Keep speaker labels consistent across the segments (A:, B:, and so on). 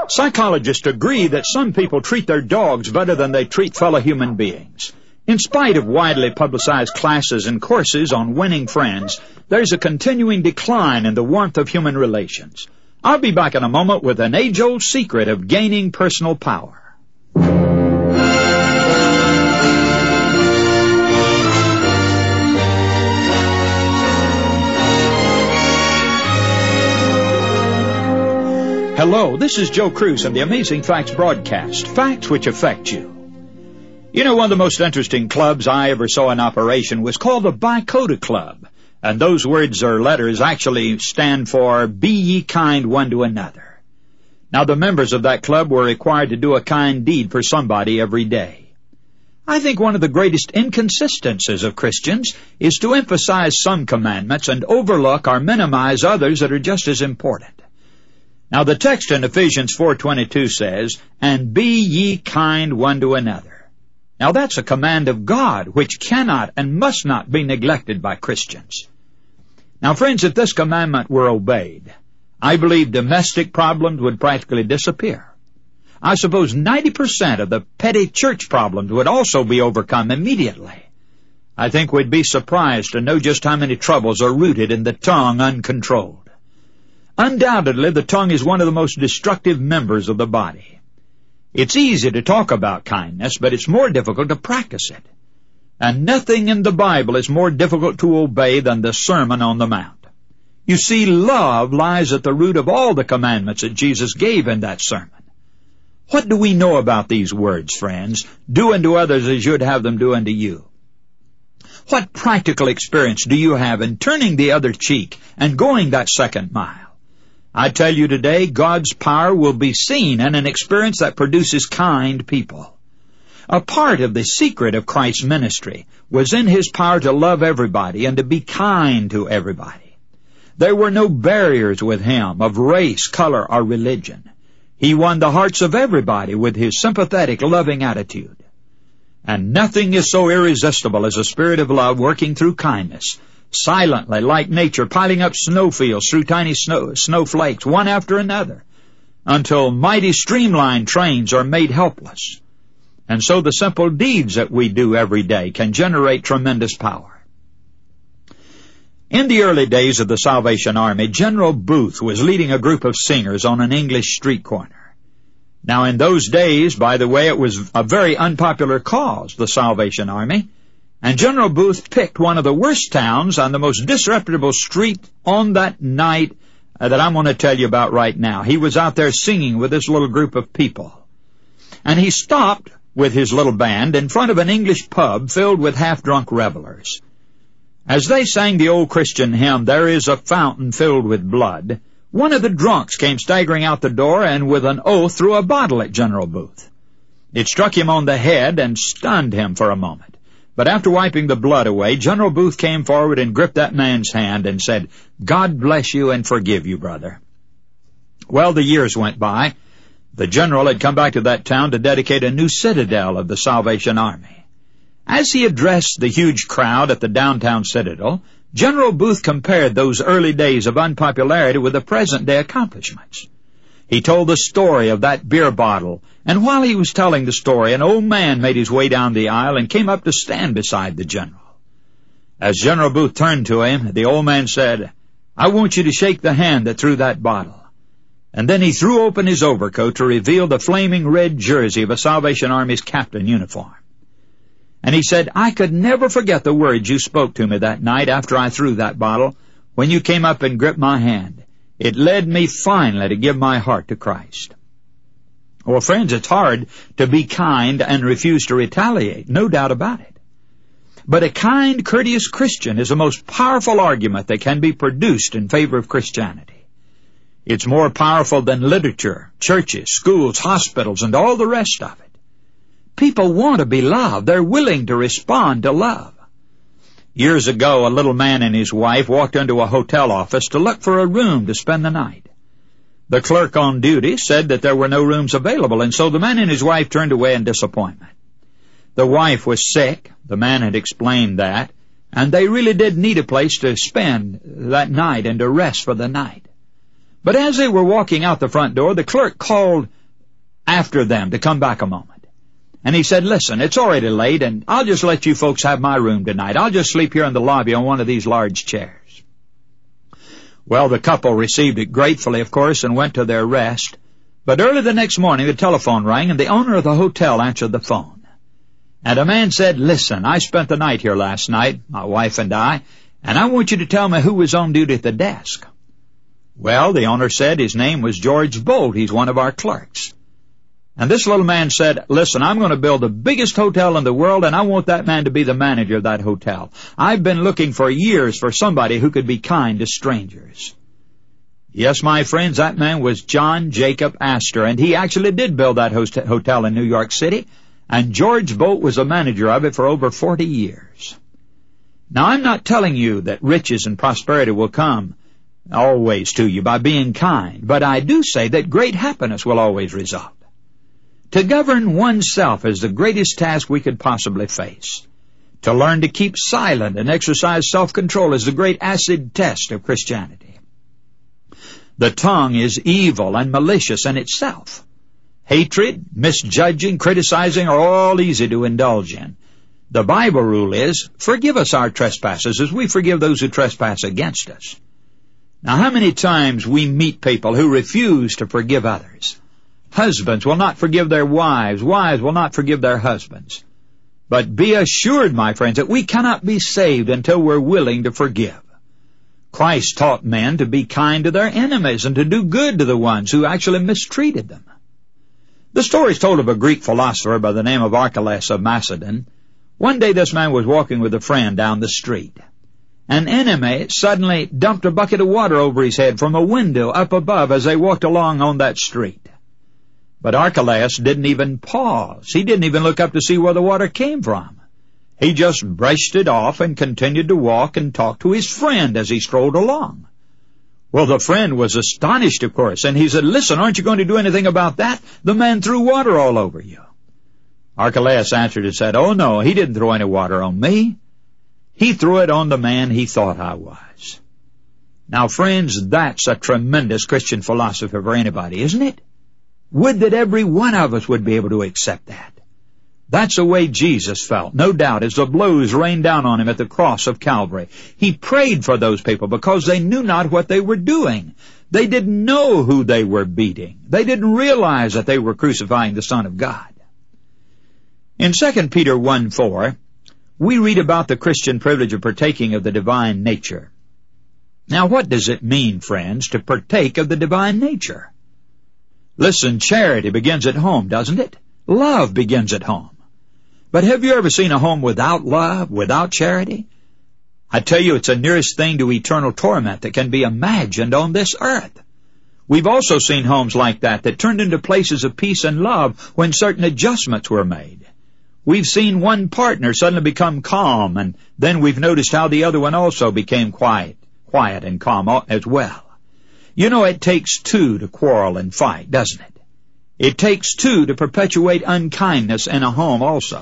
A: Psychologists agree that some people treat their dogs better than they treat fellow human beings. In spite of widely publicized classes and courses on winning friends, there's a continuing decline in the warmth of human relations. I'll be back in a moment with an age-old secret of gaining personal power. Hello, this is Joe Cruz and the Amazing Facts broadcast, facts which affect you. You know, one of the most interesting clubs I ever saw in operation was called the Bicota Club, and those words or letters actually stand for Be Ye Kind One to Another. Now, the members of that club were required to do a kind deed for somebody every day. I think one of the greatest inconsistencies of Christians is to emphasize some commandments and overlook or minimize others that are just as important. Now, the text in Ephesians 4:22 says, "And be ye kind one to another." Now, that's a command of God, which cannot and must not be neglected by Christians. Now, friends, if this commandment were obeyed, I believe domestic problems would practically disappear. I suppose 90% of the petty church problems would also be overcome immediately. I think we'd be surprised to know just how many troubles are rooted in the tongue uncontrolled. Undoubtedly, the tongue is one of the most destructive members of the body. It's easy to talk about kindness, but it's more difficult to practice it. And nothing in the Bible is more difficult to obey than the Sermon on the Mount. You see, love lies at the root of all the commandments that Jesus gave in that sermon. What do we know about these words, friends? Do unto others as you'd have them do unto you. What practical experience do you have in turning the other cheek and going that second mile? I tell you today, God's power will be seen in an experience that produces kind people. A part of the secret of Christ's ministry was in His power to love everybody and to be kind to everybody. There were no barriers with Him of race, color, or religion. He won the hearts of everybody with His sympathetic, loving attitude. And nothing is so irresistible as a spirit of love working through kindness, silently, like nature, piling up snowfields through tiny snowflakes, one after another, until mighty streamlined trains are made helpless. And so the simple deeds that we do every day can generate tremendous power. In the early days of the Salvation Army, General Booth was leading a group of singers on an English street corner. Now, in those days, by the way, it was a very unpopular cause, the Salvation Army. And General Booth picked one of the worst towns on the most disreputable street on that night that I'm going to tell you about right now. He was out there singing with this little group of people. And he stopped with his little band in front of an English pub filled with half-drunk revelers. As they sang the old Christian hymn, "There is a fountain filled with blood," one of the drunks came staggering out the door and with an oath threw a bottle at General Booth. It struck him on the head and stunned him for a moment. But after wiping the blood away, General Booth came forward and gripped that man's hand and said, "God bless you and forgive you, brother." Well, the years went by. The general had come back to that town to dedicate a new citadel of the Salvation Army. As he addressed the huge crowd at the downtown citadel, General Booth compared those early days of unpopularity with the present-day accomplishments. He told the story of that beer bottle, and while he was telling the story, an old man made his way down the aisle and came up to stand beside the general. As General Booth turned to him, the old man said, "I want you to shake the hand that threw that bottle." And then he threw open his overcoat to reveal the flaming red jersey of a Salvation Army's captain uniform. And he said, "I could never forget the words you spoke to me that night after I threw that bottle, when you came up and gripped my hand. It led me finally to give my heart to Christ." Well, friends, it's hard to be kind and refuse to retaliate, no doubt about it. But a kind, courteous Christian is the most powerful argument that can be produced in favor of Christianity. It's more powerful than literature, churches, schools, hospitals, and all the rest of it. People want to be loved. They're willing to respond to love. Years ago, a little man and his wife walked into a hotel office to look for a room to spend the night. The clerk on duty said that there were no rooms available, and so the man and his wife turned away in disappointment. The wife was sick, the man had explained that, and they really did need a place to spend that night and to rest for the night. But as they were walking out the front door, the clerk called after them to come back a moment. And he said, listen, it's already late, and I'll just let you folks have my room tonight. I'll just sleep here in the lobby on one of these large chairs. Well, the couple received it gratefully, of course, and went to their rest. But early the next morning, the telephone rang, and the owner of the hotel answered the phone. And a man said, listen, I spent the night here last night, my wife and I want you to tell me who was on duty at the desk. Well, the owner said his name was George Bolt. He's one of our clerks. And this little man said, listen, I'm going to build the biggest hotel in the world, and I want that man to be the manager of that hotel. I've been looking for years for somebody who could be kind to strangers. Yes, my friends, that man was John Jacob Astor, and he actually did build that hotel in New York City, and George Bolt was the manager of it for over 40 years. Now, I'm not telling you that riches and prosperity will come always to you by being kind, but I do say that great happiness will always result. To govern oneself is the greatest task we could possibly face. To learn to keep silent and exercise self-control is the great acid test of Christianity. The tongue is evil and malicious in itself. Hatred, misjudging, criticizing are all easy to indulge in. The Bible rule is, forgive us our trespasses as we forgive those who trespass against us. Now, how many times we meet people who refuse to forgive others? Husbands will not forgive their wives. Wives will not forgive their husbands. But be assured, my friends, that we cannot be saved until we're willing to forgive. Christ taught men to be kind to their enemies and to do good to the ones who actually mistreated them. The story is told of a Greek philosopher by the name of Archelaus of Macedon. One day this man was walking with a friend down the street. An enemy suddenly dumped a bucket of water over his head from a window up above as they walked along on that street. But Archelaus didn't even pause. He didn't even look up to see where the water came from. He just brushed it off and continued to walk and talk to his friend as he strolled along. Well, the friend was astonished, of course, and he said, listen, aren't you going to do anything about that? The man threw water all over you. Archelaus answered and said, oh no, he didn't throw any water on me. He threw it on the man he thought I was. Now, friends, that's a tremendous Christian philosophy for anybody, isn't it? Would that every one of us would be able to accept that. That's the way Jesus felt, no doubt, as the blows rained down on him at the cross of Calvary. He prayed for those people because they knew not what they were doing. They didn't know who they were beating. They didn't realize that they were crucifying the Son of God. In 2 Peter 1:4, we read about the Christian privilege of partaking of the divine nature. Now, what does it mean, friends, to partake of the divine nature? Listen, charity begins at home, doesn't it? Love begins at home. But have you ever seen a home without love, without charity? I tell you, it's the nearest thing to eternal torment that can be imagined on this earth. We've also seen homes like that turned into places of peace and love when certain adjustments were made. We've seen one partner suddenly become calm, and then we've noticed how the other one also became quiet and calm as well. You know, it takes two to quarrel and fight, doesn't it? It takes two to perpetuate unkindness in a home also.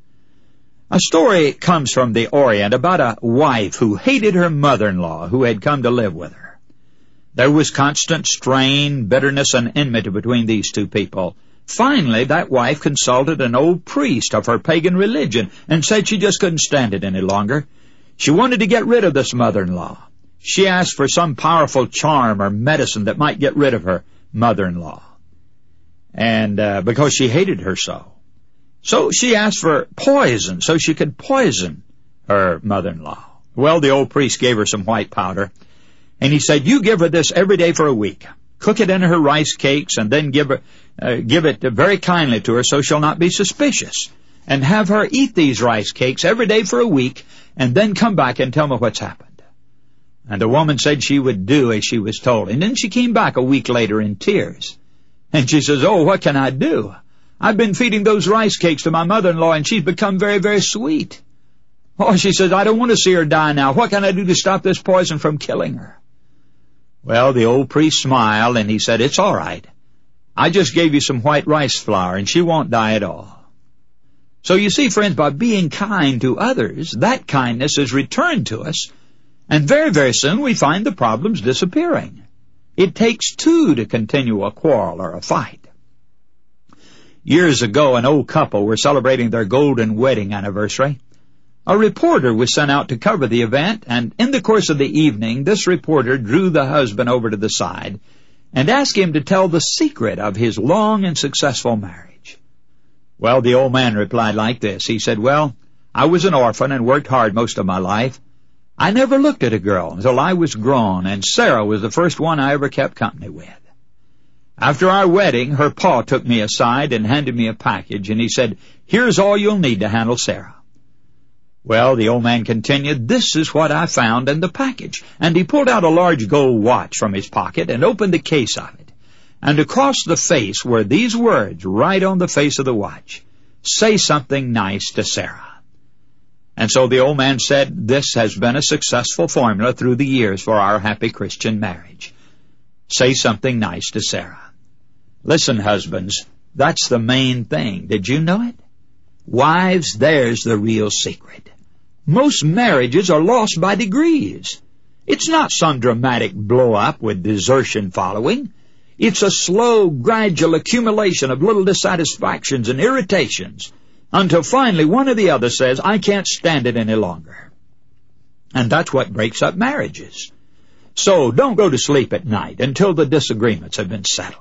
A: A story comes from the Orient about a wife who hated her mother-in-law who had come to live with her. There was constant strain, bitterness, and enmity between these two people. Finally, that wife consulted an old priest of her pagan religion and said she just couldn't stand it any longer. She wanted to get rid of this mother-in-law. She asked for some powerful charm or medicine that might get rid of her mother-in-law, and because she hated her so. So she asked for poison so she could poison her mother-in-law. Well, the old priest gave her some white powder, and he said, you give her this every day for a week. Cook it in her rice cakes, and then give it very kindly to her so she'll not be suspicious. And have her eat these rice cakes every day for a week, and then come back and tell me what's happened. And the woman said she would do as she was told. And then she came back a week later in tears. And she says, oh, what can I do? I've been feeding those rice cakes to my mother-in-law, and she's become very, very sweet. Oh, she says, I don't want to see her die now. What can I do to stop this poison from killing her? Well, the old priest smiled, and he said, it's all right. I just gave you some white rice flour, and she won't die at all. So you see, friends, by being kind to others, that kindness is returned to us, and very, very soon we find the problems disappearing. It takes two to continue a quarrel or a fight. Years ago, an old couple were celebrating their golden wedding anniversary. A reporter was sent out to cover the event, and in the course of the evening, this reporter drew the husband over to the side and asked him to tell the secret of his long and successful marriage. Well, the old man replied like this. He said, "Well, I was an orphan and worked hard most of my life. I never looked at a girl until I was grown, and Sarah was the first one I ever kept company with. After our wedding, her pa took me aside and handed me a package, and he said, 'Here's all you'll need to handle Sarah.' Well," the old man continued, "this is what I found in the package." And he pulled out a large gold watch from his pocket and opened the case of it. And across the face were these words right on the face of the watch: "Say something nice to Sarah." And so the old man said, "This has been a successful formula through the years for our happy Christian marriage. Say something nice to Sarah." Listen, husbands, that's the main thing. Did you know it? Wives, there's the real secret. Most marriages are lost by degrees. It's not some dramatic blow-up with desertion following. It's a slow, gradual accumulation of little dissatisfactions and irritations until finally one or the other says, "I can't stand it any longer." And that's what breaks up marriages. So don't go to sleep at night until the disagreements have been settled.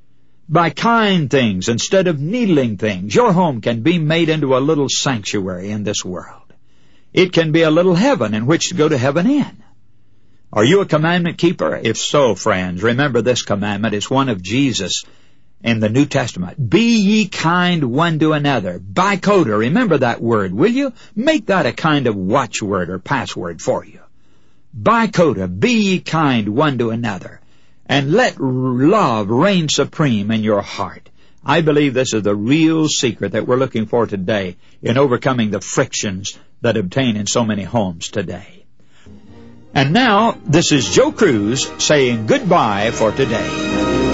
A: By kind things instead of needling things, your home can be made into a little sanctuary in this world. It can be a little heaven in which to go to heaven in. Are you a commandment keeper? If so, friends, remember this commandment. It's one of Jesus in the New Testament. Be ye kind one to another. Bikoda, remember that word, will you? Make that a kind of watchword or password for you. Bikoda, be ye kind one to another, and let love reign supreme in your heart. I believe this is the real secret that we're looking for today in overcoming the frictions that obtain in so many homes today. And now, this is Joe Cruz saying goodbye for today.